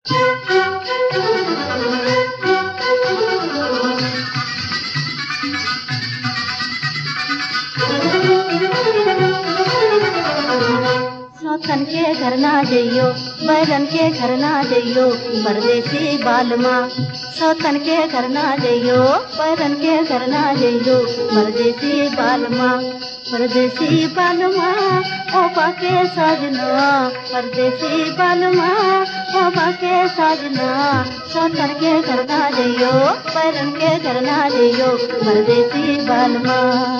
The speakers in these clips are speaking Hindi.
सौतन के घर ना जइयो, बैरन के घर ना जइयो, परदेसी बालमा। सौतन के घर ना जइयो, बैरन के घर ना जइयो, परदेसी बालमा। परदेसी बालमा ओ बाके साजना, परदेसी बालमा ओ बाके साजना। सौतन के घर ना जइयो, बैरन के घर ना जइयो, परदेसी बालमा।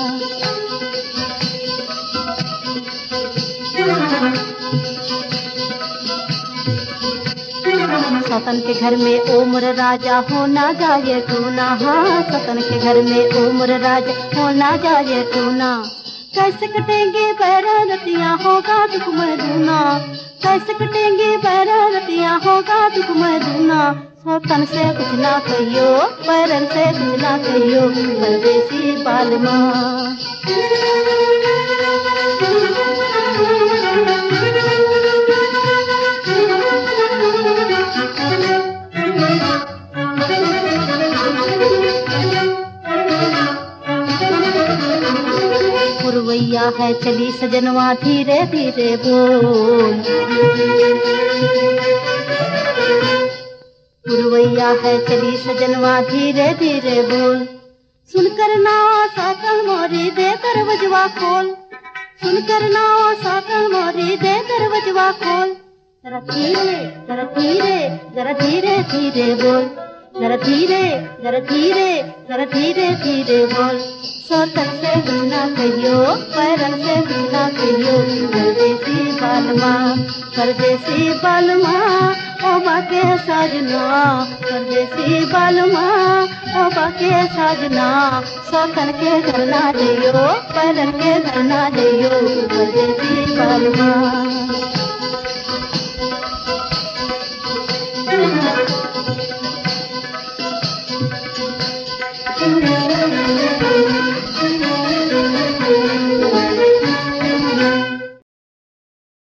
सौतन के घर में उम्र राजा होना जाए टूना। हाँ, सौतन के घर में उम्र राजा होना जाए टूना। कैसे कटेंगे बैरतियाँ होगा दुख मधुना, कैसे कटेंगे बैरतियाँ होगा दुख मधुना। सौतन से कुछ ना कहियो, बैरन से कुछ ना कहियो, परदेसी बालमा। पुरवैया है चली सजनवा धीरे धीरे बोल, पुरवैया है चली सजनवा धीरे धीरे बोल। सुनकर नाव साकल मोरी दे दरवजवा खोल, सुनकर नाव साकल मोरी दे दरवजवा खोल। जरा धीरे जरा धीरे जरा धीरे धीरे बोल, जरा धीरे जरा धीरे जरा धीरे धीरे बोल। सौतन से कुछ ना कहियो, बैरन से कुछ ना कहियो, परदेसी बालमा। परदेसी बालमा ओ बाके साजना, परदेसी बालमा ओ बाके साजना। सौतन के घर ना जइयो, बैरन के घर ना जइयो, परदेसी बालमा।